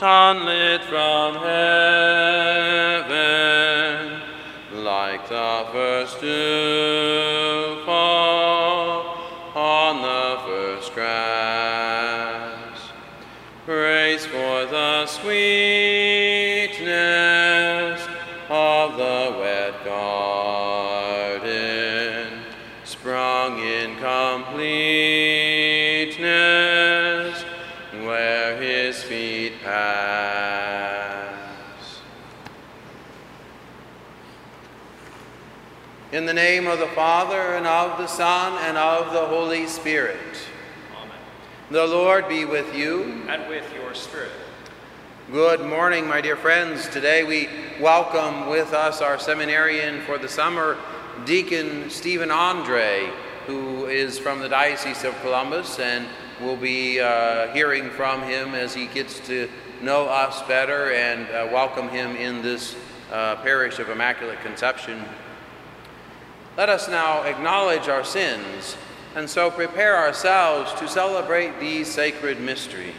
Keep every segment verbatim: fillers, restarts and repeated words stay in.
sunlit from heaven, like the first dew fall on the first grass. Praise for the sweetness of the wet garden, sprung in completeness where his feet pass. In the name of the Father, and of the Son, and of the Holy Spirit. Amen. The Lord be with you. And with your spirit. Good morning, my dear friends. Today we welcome with us our seminarian for the summer, Deacon Stephen Andre, who is from the Diocese of Columbus, and we'll be uh, hearing from him as he gets to know us better and uh, welcome him in this uh, parish of Immaculate Conception. Let us now acknowledge our sins and so prepare ourselves to celebrate these sacred mysteries.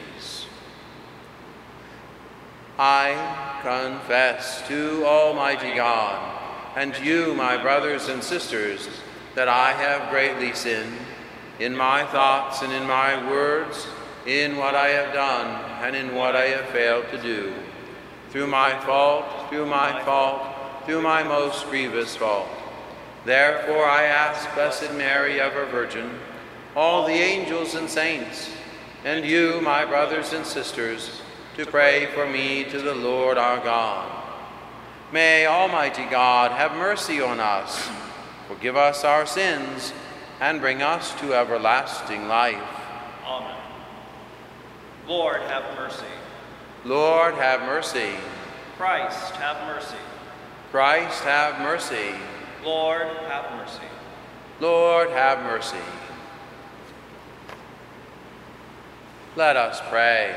I confess to Almighty God and to you, my brothers and sisters, that I have greatly sinned in my thoughts and in my words, in what I have done and in what I have failed to do, through my fault, through my fault, through my most grievous fault. Therefore I ask Blessed Mary, ever Virgin, all the angels and saints, and you, my brothers and sisters, to pray for me to the Lord our God. May Almighty God have mercy on us, forgive us our sins, and bring us to everlasting life. Amen. Lord, have mercy. Lord, have mercy. Christ, have mercy. Christ, have mercy. Lord, have mercy. Lord, have mercy. Let us pray.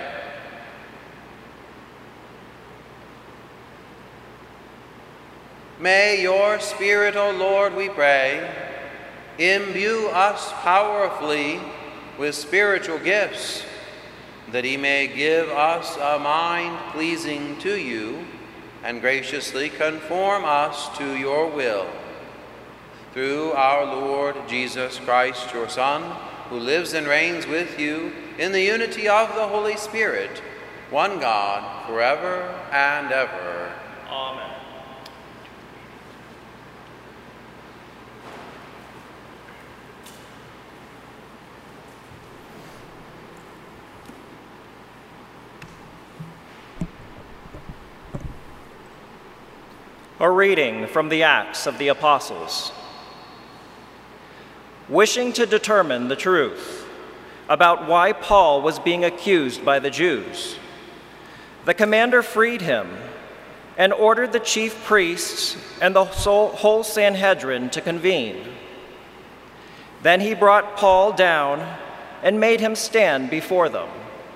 May your Spirit, O Lord, we pray, imbue us powerfully with spiritual gifts, that he may give us a mind pleasing to you and graciously conform us to your will. Through our Lord Jesus Christ, your Son, who lives and reigns with you in the unity of the Holy Spirit, one God, forever and ever. Amen. A reading from the Acts of the Apostles. Wishing to determine the truth about why Paul was being accused by the Jews, the commander freed him and ordered the chief priests and the whole Sanhedrin to convene. Then he brought Paul down and made him stand before them.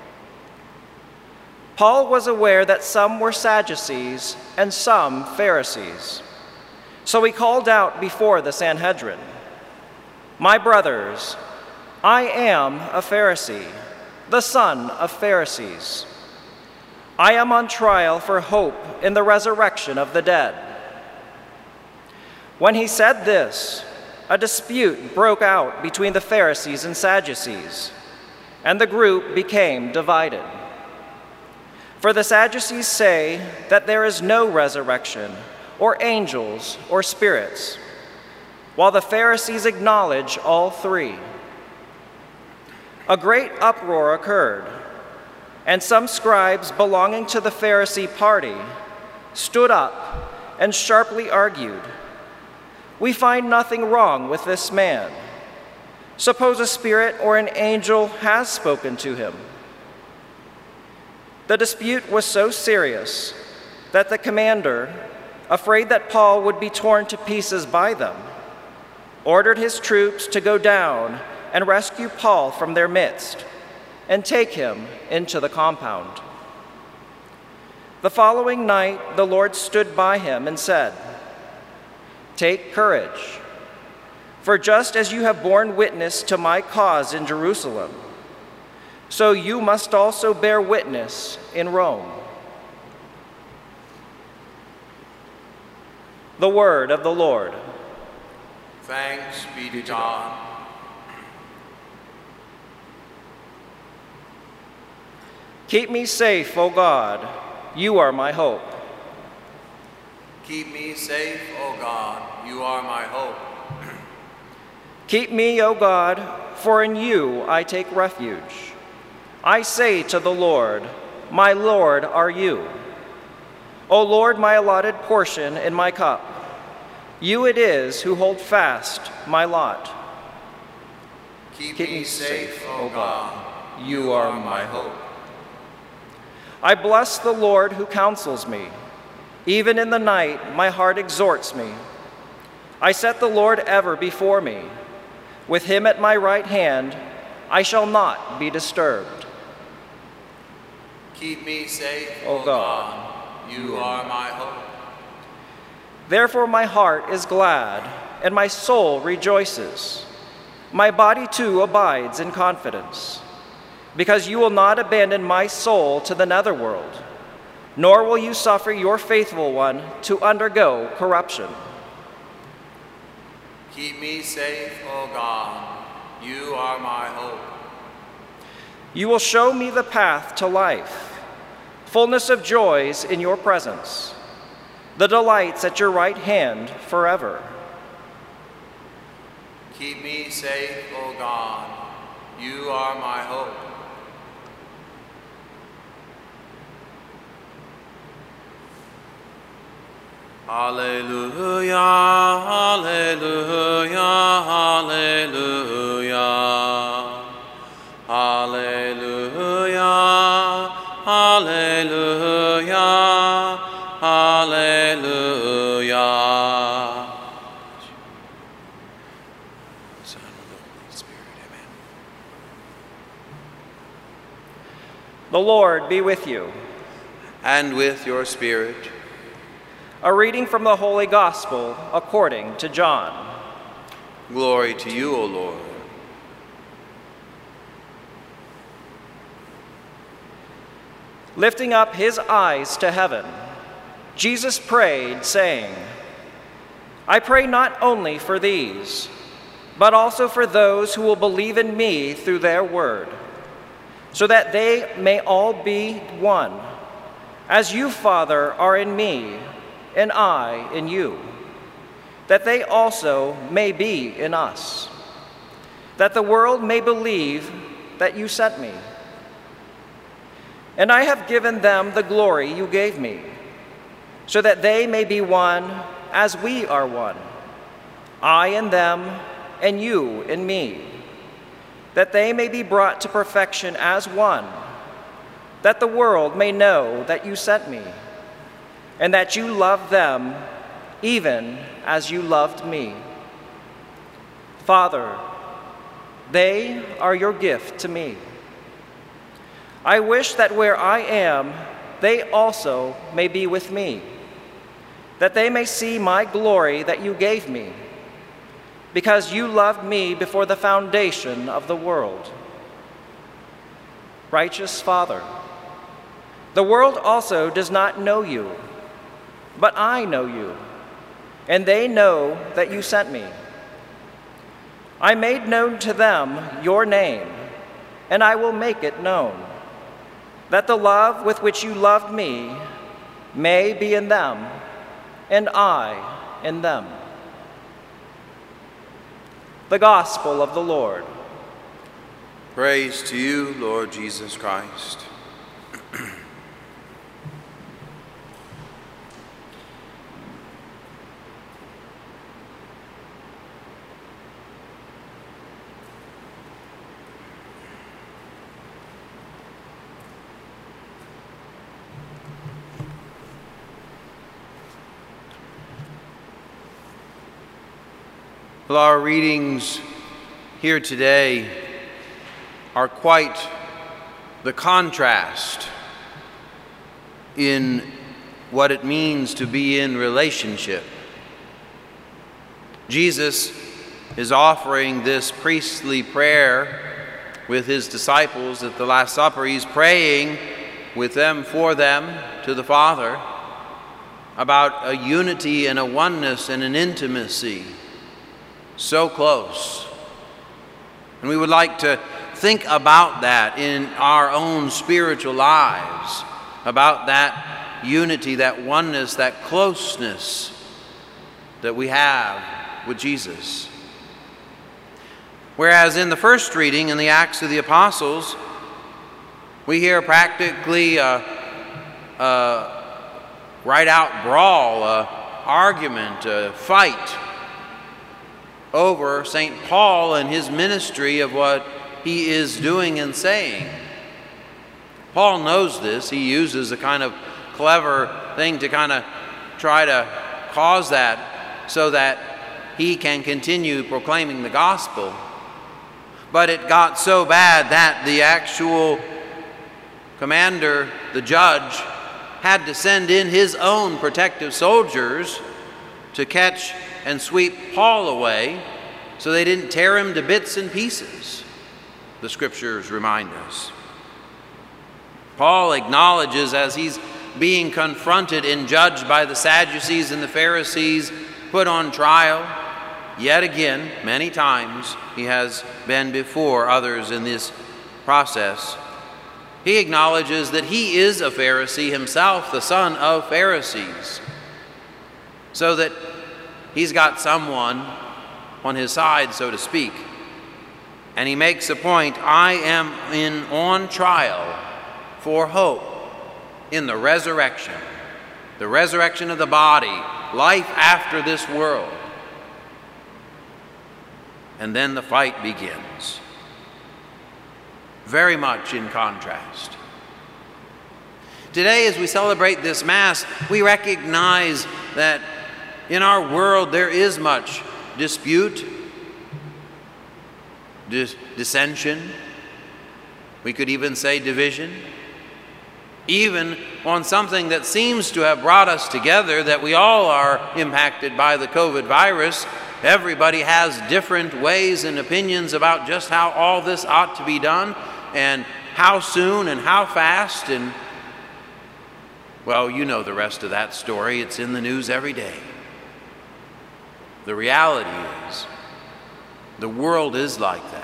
Paul was aware that some were Sadducees and some Pharisees. So he called out before the Sanhedrin, "My brothers, I am a Pharisee, the son of Pharisees. I am on trial for hope in the resurrection of the dead." When he said this, a dispute broke out between the Pharisees and Sadducees, and the group became divided. For the Sadducees say that there is no resurrection, or angels, or spirits, while the Pharisees acknowledge all three. A great uproar occurred, and some scribes belonging to the Pharisee party stood up and sharply argued, "We find nothing wrong with this man. Suppose a spirit or an angel has spoken to him." The dispute was so serious that the commander, afraid that Paul would be torn to pieces by them, ordered his troops to go down and rescue Paul from their midst and take him into the compound. The following night, the Lord stood by him and said, "Take courage, for just as you have borne witness to my cause in Jerusalem, so you must also bear witness in Rome. The word of the Lord. Thanks be to God. Keep me safe, O God. You are my hope. Keep me safe, O God. You are my hope. Keep me, O God, for in you I take refuge. I say to the Lord, my Lord are you. O Lord, my allotted portion and my cup. You it is who hold fast my lot. Keep, Keep me safe, O God. You are my hope. I bless the Lord who counsels me. Even in the night, my heart exhorts me. I set the Lord ever before me. With him at my right hand, I shall not be disturbed. Keep me safe, O God. You are my hope. Therefore my heart is glad, and my soul rejoices. My body too abides in confidence, because you will not abandon my soul to the netherworld, nor will you suffer your faithful one to undergo corruption. Keep me safe, O God. You are my hope. You will show me the path to life, fullness of joys in your presence, the delights at your right hand forever. Keep me safe, O God. You are my hope. Hallelujah, hallelujah, hallelujah. Hallelujah, hallelujah, hallelujah. Son of the Holy Spirit, amen. The Lord be with you. And with your spirit. A reading from the Holy Gospel according to John. Glory to you, O Lord. Lifting up his eyes to heaven, Jesus prayed, saying, I pray not only for these, but also for those who will believe in me through their word, so that they may all be one, as you, Father, are in me, and I in you, that they also may be in us, that the world may believe that you sent me. And I have given them the glory you gave me, so that they may be one as we are one, I in them and you in me, that they may be brought to perfection as one, that the world may know that you sent me, and that you love them even as you loved me. Father, they are your gift to me. I wish that where I am, they also may be with me, that they may see my glory that you gave me, because you loved me before the foundation of the world. Righteous Father, the world also does not know you, but I know you, and they know that you sent me. I made known to them your name, and I will make it known, that the love with which you loved me may be in them, and I in them. The Gospel of the Lord. Praise to you, Lord Jesus Christ. Well, our readings here today are quite the contrast in what it means to be in relationship. Jesus is offering this priestly prayer with his disciples at the Last Supper. He's praying with them, for them, to the Father, about a unity and a oneness and an intimacy so close. And we would like to think about that in our own spiritual lives, about that unity, that oneness, that closeness that we have with Jesus. Whereas in the first reading, in the Acts of the Apostles, we hear practically a, a right-out brawl, a argument, a fight over Saint Paul and his ministry of what he is doing and saying. Paul knows this. He uses a kind of clever thing to kind of try to cause that so that he can continue proclaiming the gospel. But it got so bad that the actual commander, the judge, had to send in his own protective soldiers to catch and sweep Paul away so they didn't tear him to bits and pieces, the scriptures remind us. Paul acknowledges, as he's being confronted and judged by the Sadducees and the Pharisees, put on trial, yet again, many times he has been before others in this process. He acknowledges that he is a Pharisee himself, the son of Pharisees, so that he's got someone on his side, so to speak. And he makes a point, I am in on trial for hope in the resurrection, the resurrection of the body, life after this world. And then the fight begins, very much in contrast. Today, as we celebrate this Mass, we recognize that in our world there is much dispute, dis- dissension, we could even say division, even on something that seems to have brought us together, that we all are impacted by the COVID virus. Everybody has different ways and opinions about just how all this ought to be done and how soon and how fast. And, well, you know the rest of that story. It's in the news every day. The reality is, the world is like that.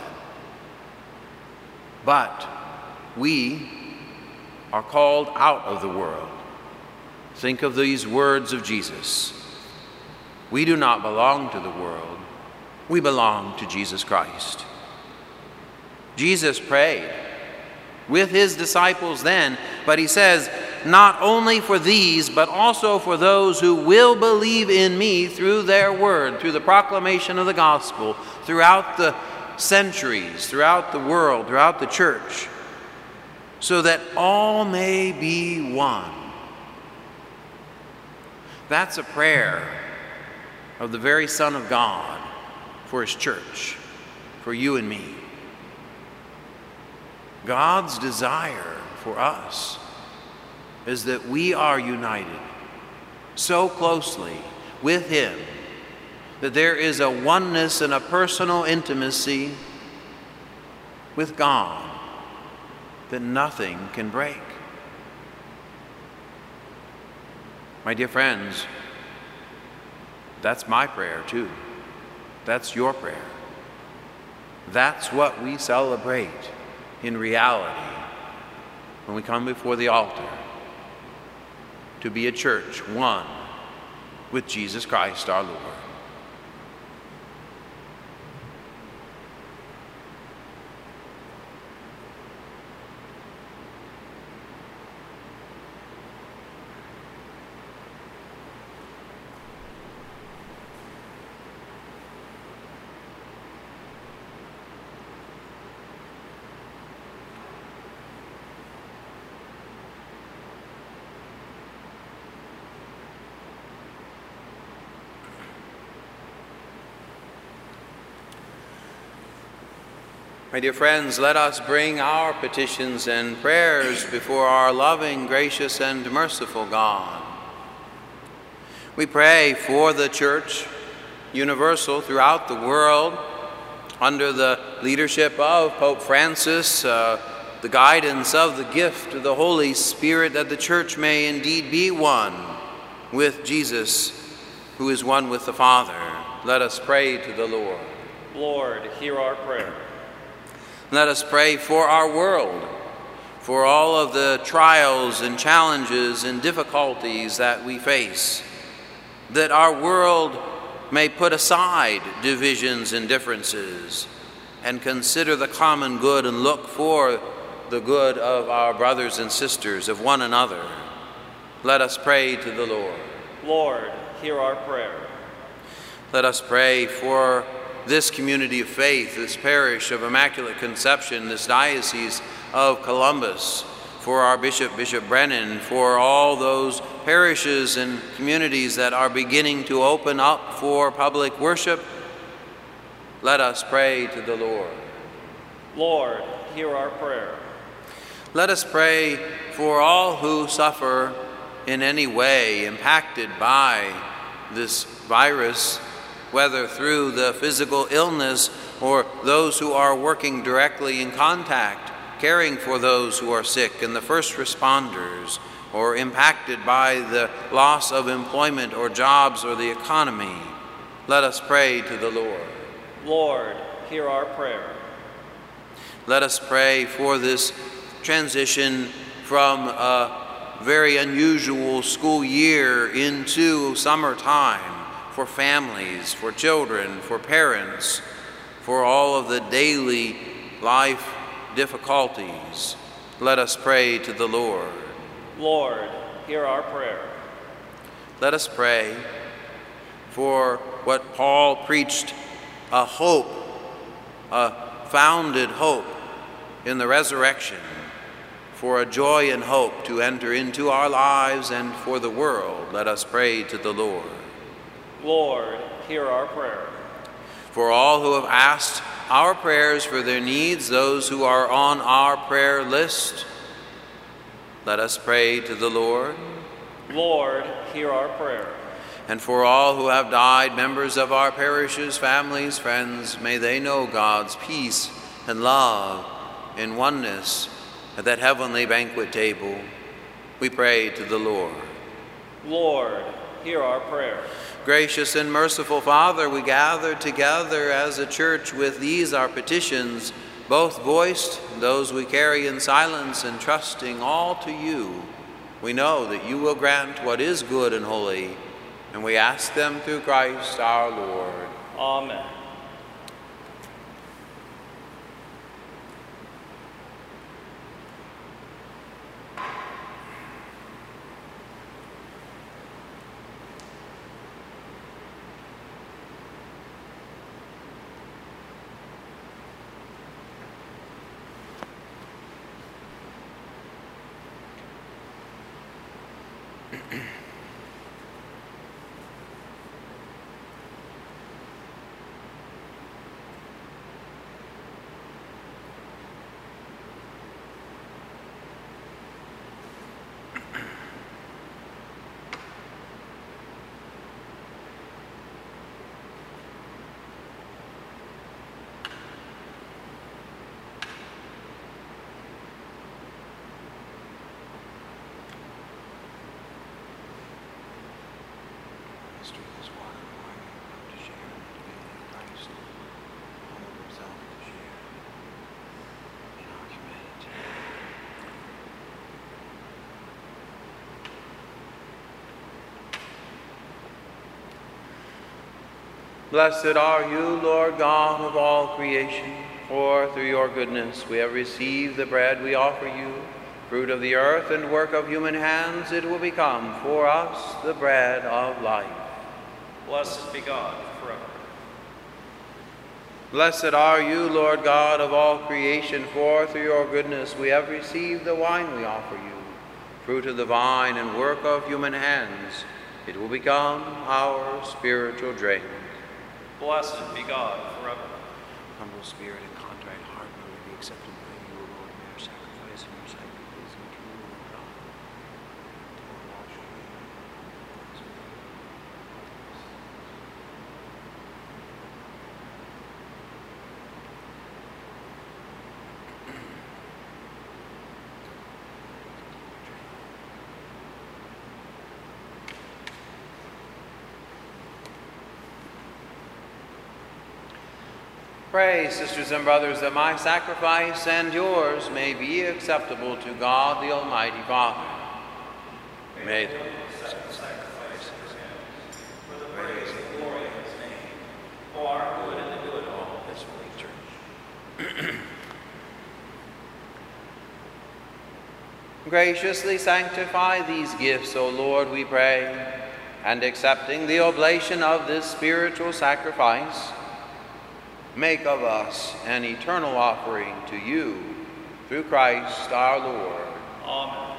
But we are called out of the world. Think of these words of Jesus. We do not belong to the world. We belong to Jesus Christ. Jesus prayed with his disciples then, but he says, not only for these, but also for those who will believe in me through their word, through the proclamation of the gospel, throughout the centuries, throughout the world, throughout the church, so that all may be one. That's a prayer of the very Son of God for his church, for you and me. God's desire for us is that we are united so closely with him that there is a oneness and a personal intimacy with God that nothing can break. My dear friends, that's my prayer too. That's your prayer. That's what we celebrate in reality when we come before the altar, to be a church one with Jesus Christ our Lord. My dear friends, let us bring our petitions and prayers before our loving, gracious, and merciful God. We pray for the Church universal throughout the world, Under the leadership of Pope Francis, uh, the guidance of the gift of the Holy Spirit, that the Church may indeed be one with Jesus, who is one with the Father. Let us pray to the Lord. Lord, hear our prayer. Let us pray for our world, for all of the trials and challenges and difficulties that we face, that our world may put aside divisions and differences and consider the common good and look for the good of our brothers and sisters, of one another. Let us pray to the Lord. Lord, hear our prayer. Let us pray for this community of faith, this parish of Immaculate Conception, this diocese of Columbus, for our Bishop, Bishop Brennan, for all those parishes and communities that are beginning to open up for public worship. Let us pray to the Lord. Lord, hear our prayer. Let us pray for all who suffer in any way impacted by this virus, whether through the physical illness or those who are working directly in contact, caring for those who are sick and the first responders, or impacted by the loss of employment or jobs or the economy. Let us pray to the Lord. Lord, hear our prayer. Let us pray for this transition from a very unusual school year into summertime, for families, for children, for parents, for all of the daily life difficulties. Let us pray to the Lord. Lord, hear our prayer. Let us pray for what Paul preached, a hope, a founded hope in the resurrection, for a joy and hope to enter into our lives and for the world. Let us pray to the Lord. Lord, hear our prayer. For all who have asked our prayers for their needs, those who are on our prayer list, let us pray to the Lord. Lord, hear our prayer. And for all who have died, members of our parishes, families, friends, may they know God's peace and love and oneness at that heavenly banquet table. We pray to the Lord. Lord, hear our prayer. Gracious and merciful Father, we gather together as a church with these our petitions, both voiced, those we carry in silence, and trusting all to you. We know that you will grant what is good and holy, and we ask them through Christ our Lord. Amen. Blessed are you, Lord God of all creation, for through your goodness we have received the bread we offer you, fruit of the earth and work of human hands. It will become for us the bread of life. Blessed be God forever. Blessed are you, Lord God of all creation, for through your goodness we have received the wine we offer you, fruit of the vine and work of human hands. It will become our spiritual drink. Blessed be God forever. Humble spirit and contrite heart may be accepted by you, O Lord. May our sacrifice and your sight be pleasing to you, O God. Pray, sisters and brothers, that my sacrifice and yours may be acceptable to God the Almighty Father. May the sacrifice for the praise and glory of his name, for our good and the good of all his holy church. Graciously sanctify these gifts, O Lord, we pray, and accepting the oblation of this spiritual sacrifice, make of us an eternal offering to you, through Christ our Lord. Amen.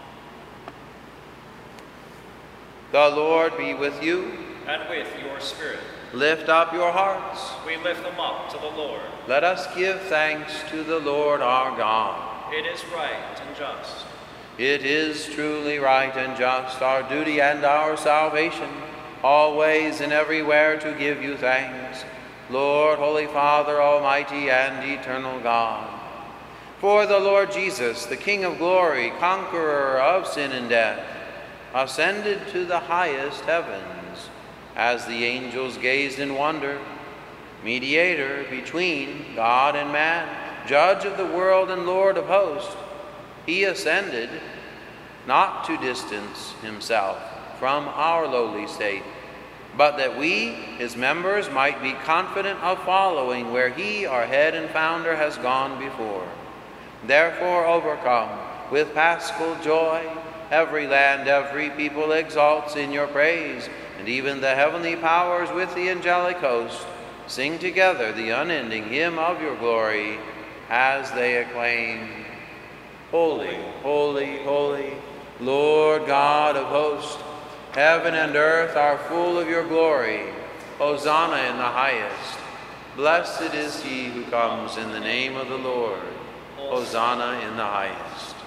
The Lord be with you. And with your spirit. Lift up your hearts. We lift them up to the Lord. Let us give thanks to the Lord our God. It is right and just. It is truly right and just, our duty and our salvation, always and everywhere to give you thanks, Lord, Holy Father, Almighty and eternal God. For the Lord Jesus, the King of glory, conqueror of sin and death, ascended to the highest heavens, as the angels gazed in wonder, mediator between God and man, judge of the world and Lord of hosts. He ascended not to distance himself from our lowly state, but that we, his members, might be confident of following where he, our head and founder, has gone before. Therefore, overcome with paschal joy, every land, every people exalts in your praise, and even the heavenly powers with the angelic host sing together the unending hymn of your glory as they acclaim, Holy, holy, holy, Lord God of hosts, heaven and earth are full of your glory. Hosanna in the highest. Blessed is he who comes in the name of the Lord. Hosanna in the highest.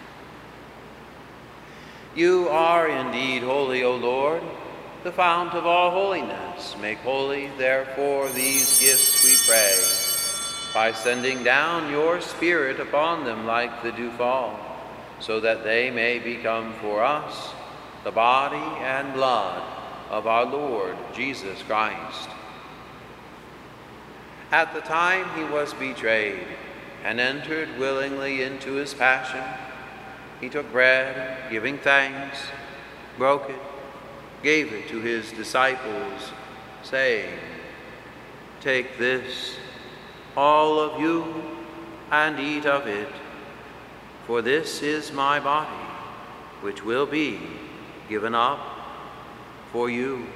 You are indeed holy, O Lord, the fount of all holiness. Make holy, therefore, these gifts, we pray, by sending down your Spirit upon them like the dewfall, so that they may become for us the body and blood of our Lord Jesus Christ. At the time he was betrayed and entered willingly into his passion, he took bread, giving thanks, broke it, gave it to his disciples, saying, Take this, all of you, and eat of it, for this is my body, which will be given up for you.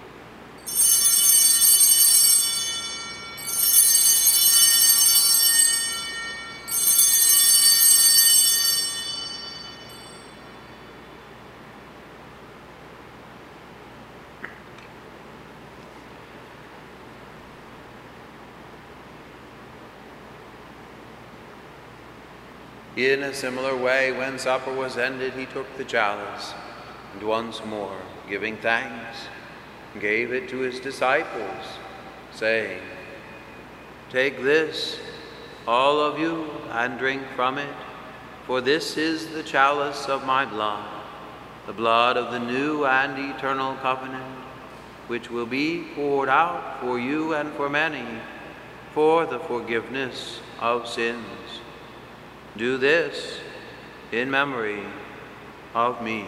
In a similar way, when supper was ended, he took the chalice, and once more, giving thanks, gave it to his disciples, saying, Take this, all of you, and drink from it, for this is the chalice of my blood, the blood of the new and eternal covenant, which will be poured out for you and for many, for the forgiveness of sins. Do this in memory of me.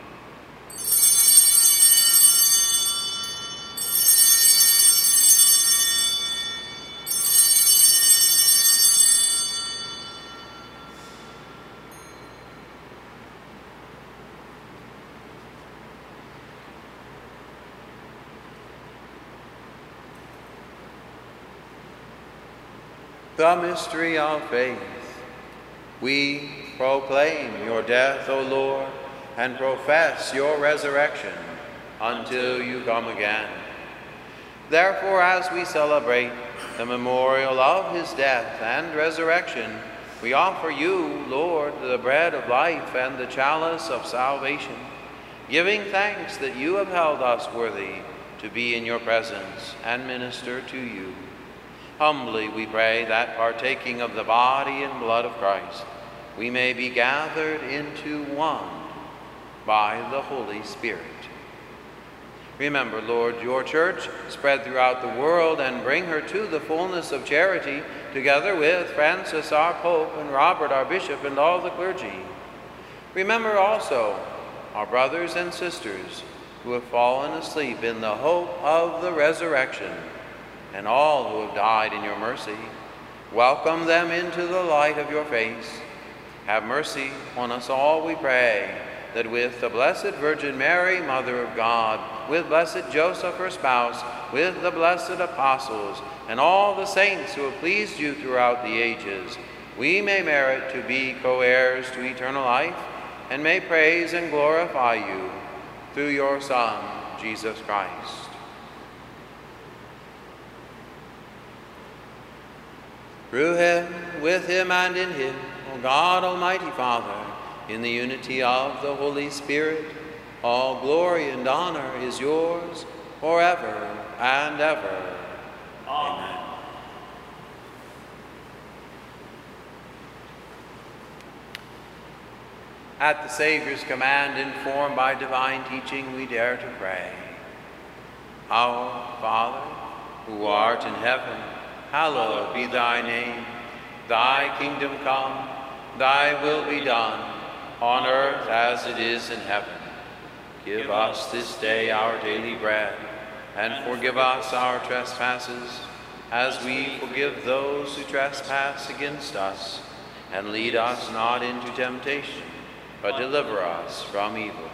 The mystery of faith. We proclaim your death, O Lord, and profess your resurrection until you come again. Therefore, as we celebrate the memorial of his death and resurrection, we offer you, Lord, the bread of life and the chalice of salvation, giving thanks that you have held us worthy to be in your presence and minister to you. Humbly we pray that, partaking of the body and blood of Christ, we may be gathered into one by the Holy Spirit. Remember, Lord, your church spread throughout the world and bring her to the fullness of charity, together with Francis our Pope and Robert our Bishop and all the clergy. Remember also our brothers and sisters who have fallen asleep in the hope of the resurrection, and all who have died in your mercy. Welcome them into the light of your face. Have mercy on us all, we pray, that with the Blessed Virgin Mary, Mother of God, with blessed Joseph, her spouse, with the blessed apostles, and all the saints who have pleased you throughout the ages, we may merit to be co-heirs to eternal life, and may praise and glorify you through your Son, Jesus Christ. Through him, with him, and in him, O God, Almighty Father, in the unity of the Holy Spirit, all glory and honor is yours forever and ever. Amen. At the Savior's command, informed by divine teaching, we dare to pray. Our Father, who art in heaven, hallowed be thy name. Thy kingdom come, thy will be done, on earth as it is in heaven. Give us this day our daily bread, and forgive us our trespasses, as we forgive those who trespass against us. And lead us not into temptation, but deliver us from evil.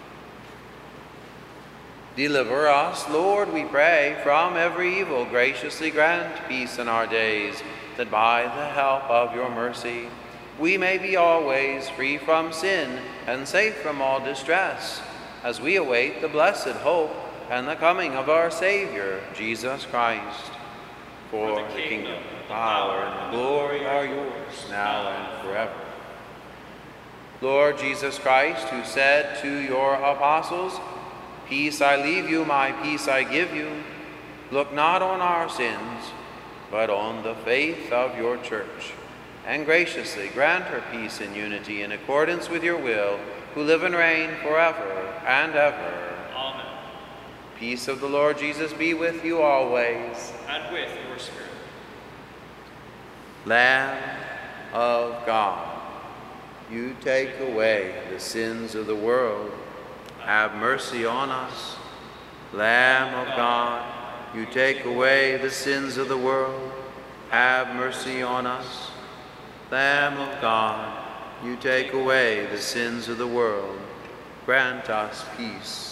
Deliver us, Lord, we pray, from every evil. Graciously grant peace in our days, that by the help of your mercy we may be always free from sin and safe from all distress, as we await the blessed hope and the coming of our Savior, Jesus Christ. For the kingdom, the power, and the glory are yours, now and forever. Lord Jesus Christ, who said to your apostles, "Peace I leave you, my peace I give you," look not on our sins, but on the faith of your church, and graciously grant her peace and unity in accordance with your will, who live and reign forever and ever. Amen. Peace of the Lord Jesus be with you always. And with your spirit. Lamb of God, you take away the sins of the world. Have mercy on us. Lamb of God, you take away the sins of the world. Have mercy on us. Lamb of God, you take away the sins of the world. Grant us peace.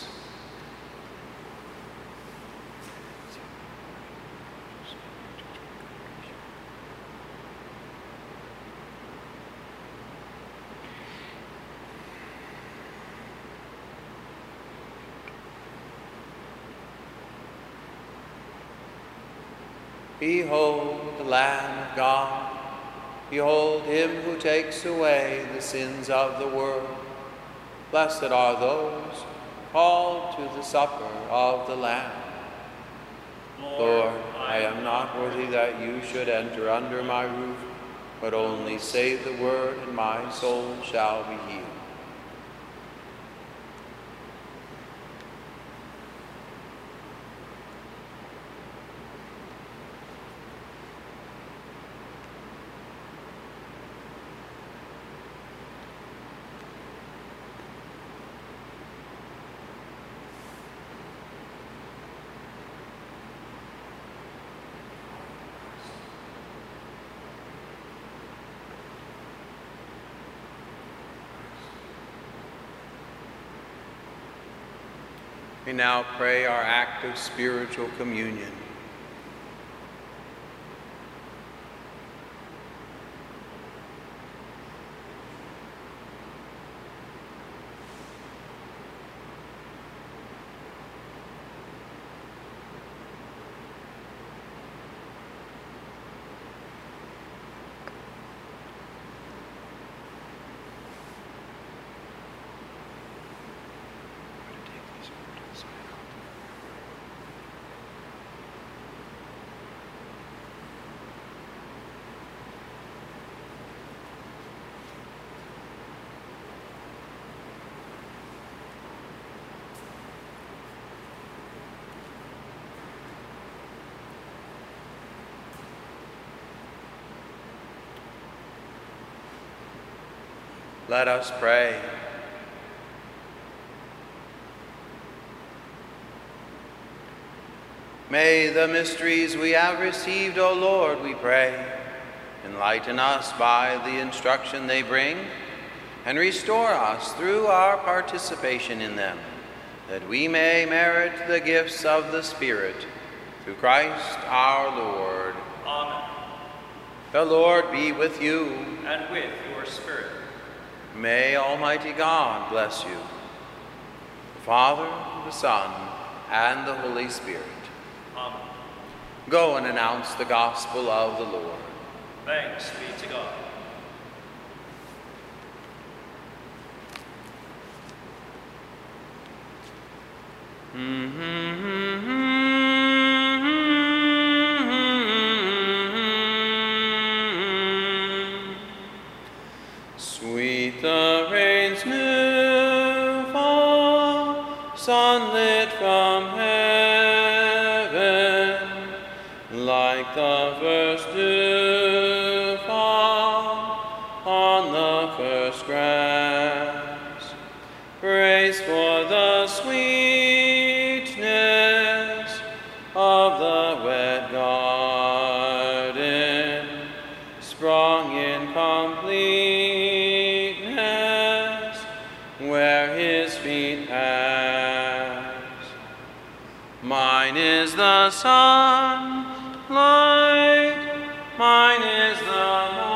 Behold the Lamb of God. Behold him who takes away the sins of the world. Blessed are those called to the supper of the Lamb. Lord, I am not worthy that you should enter under my roof, but only say the word, and my soul shall be healed. We now pray our act of spiritual communion. Let us pray. May the mysteries we have received, O Lord, we pray, enlighten us by the instruction they bring, and restore us through our participation in them, that we may merit the gifts of the Spirit, through Christ our Lord. Amen. The Lord be with you. And with your spirit. May Almighty God bless you, the Father, the Son, and the Holy Spirit. Amen. Go and announce the gospel of the Lord. Thanks be to God. Sweet the rain's new fall, sunlit from heaven, like the first dew fall on the first grass. Praise for the sweetness of the wet garden, sprung in completeness where his feet pass. Mine is the sunlight, mine is the